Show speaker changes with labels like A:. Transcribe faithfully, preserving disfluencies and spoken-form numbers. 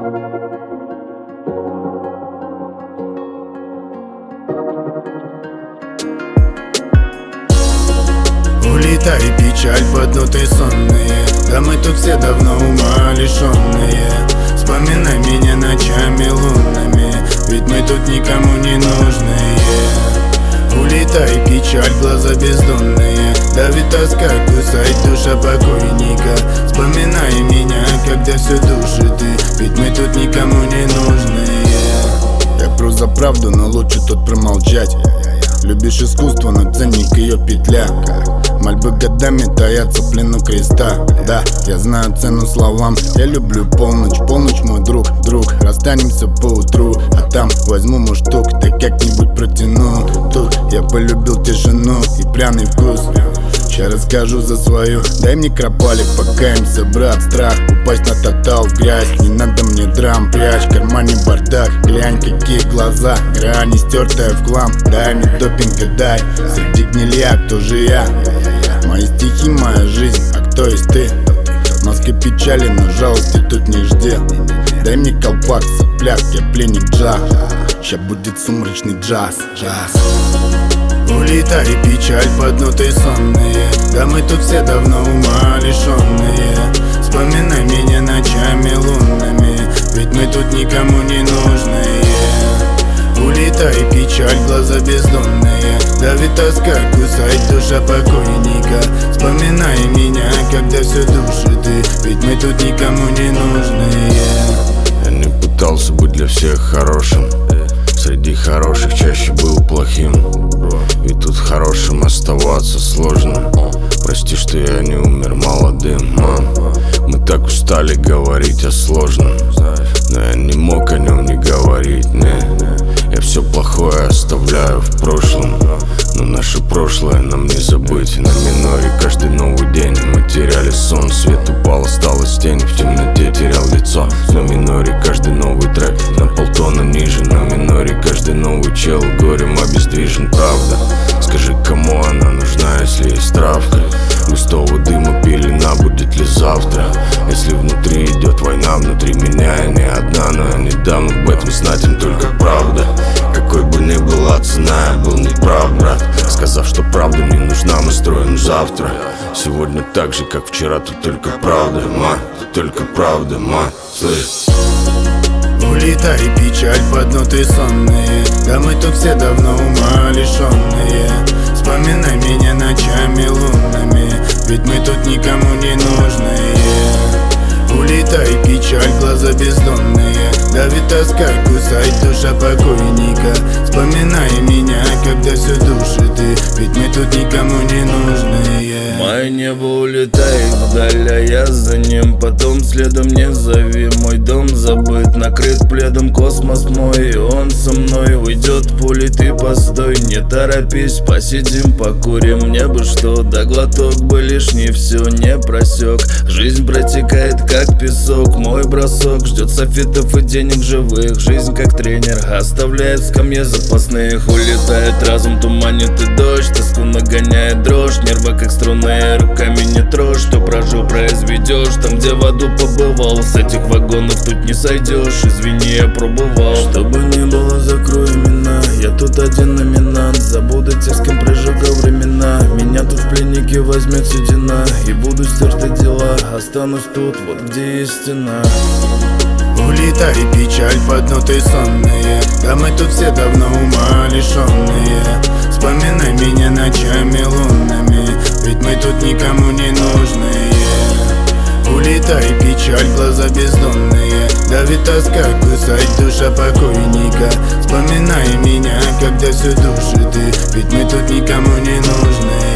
A: Улетай, печаль, поднутые сонные. Да мы тут все давно ума лишенные. Вспоминай меня ночами лунными, ведь мы тут никому не нужные. Улетай, печаль, глаза бездонные. Давит тоска, кусает душа покойника. Вспоминай меня, когда все душит ты, ведь мы тут никому не нужные. Я просто за правду, но лучше тут промолчать. Любишь искусство, но ценник ее петля. Мольбы годами таятся в плену креста. Да, я знаю цену словам. Я люблю полночь, полночь мой друг, друг. Расстанемся поутру, а там возьму муштук, да как-нибудь протяну. Тут я полюбил тишину и пряный вкус. Сейчас расскажу за свою. Дай мне кропалик, покаемся, брат. Страх упасть на тотал в грязь. Не надо мне драм, прячь, в кармане бардак. Глянь, какие глаза, грани стертая в хлам. Дай мне допинга, дай, среди гнилья, кто же я? Мои стихи, моя жизнь, а кто есть ты? В маске печали, но жалости тут не жди. Дай мне колпак, сопляк, я пленник джаз. Ща будет сумрачный джаз, джаз. Улетай, печаль, поднутые сонные. Да мы тут все давно ума лишенные. Вспоминай меня ночами лунными, ведь мы тут никому не нужные. Улетай, печаль, глаза бездонные. Давит тоска, кусает душа покойника. Вспоминай меня, когда все душит ты, ведь мы тут никому не нужные.
B: Я не пытался быть для всех хорошим. Среди хороших чаще был плохим. Ведь тут хорошим оставаться сложно. Прости, что я не умер молодым, мам. Мы так устали говорить о сложном, но я не мог о нем не говорить, не. Я все плохое оставляю в прошлом, но наше прошлое нам не забыть. На миноре каждый новый день мы теряли сон. Свет упал, осталась тень, в темноте терял лицо. На миноре каждый новый трек на полтона ниже. На миноре каждый новый чел горем обездвижен. Правда, скажи, кому она нужна, если есть травка? Густого дыма пелена, будет ли завтра? Если внутри идет война, внутри меня я не одна. Но я не дам об этом знать им только правда. Какой бы ни была цена, я был неправ, брат. Сказав, что правда не нужна, мы строим завтра. Сегодня так же, как вчера, тут только правда, ма. Тут только правда, ма. Слышь.
A: Улетай, печаль, поднутые сонные. Да мы тут все давно ума лишенные. Вспоминай меня ночами лунными, ведь мы тут никому не нужные. Улетай, печаль, глаза бездонные. Давит тоска, кусает душа покойника. Вспоминай меня, когда все душит ты, ведь мы тут никому не нужные.
C: Мое небо улетает вдаль, а я за ним. Потом следом не зови. Мой дом забыт, накрыт пледом космос мой. И он со мной уйдет в пули, ты постой. Не торопись, посидим, покурим. Мне бы что, да глоток бы лишний, все не просек. Жизнь протекает как песок. Мой бросок ждет софитов и денег живых. Жизнь как тренер оставляет в скамье запасных. Улетает разум, туманит и дождь. Тоску нагоняет дрожь, нервы как струны. Руками не трожь, что прожил, произведешь. Там, где в аду побывал, с этих вагонов тут не сойдешь. Извини, я пробовал. Чтобы не было, закрой имена. Я тут один номинант. Забуду тех, с кем прожигал времена. Меня тут в пленнике возьмет седина, и буду стерты дела. Останусь тут, вот где есть стена.
A: Улетай, печаль, поднутые сонные. Да мы тут все давно ума лишенные. Вспоминай меня ночами лунными, ведь мы тут никому не нужные. Улетай, печаль, глаза бездонные. Давит тоска, кусает душа покойника. Вспоминай меня, когда все душит ты, ведь мы тут никому не нужные.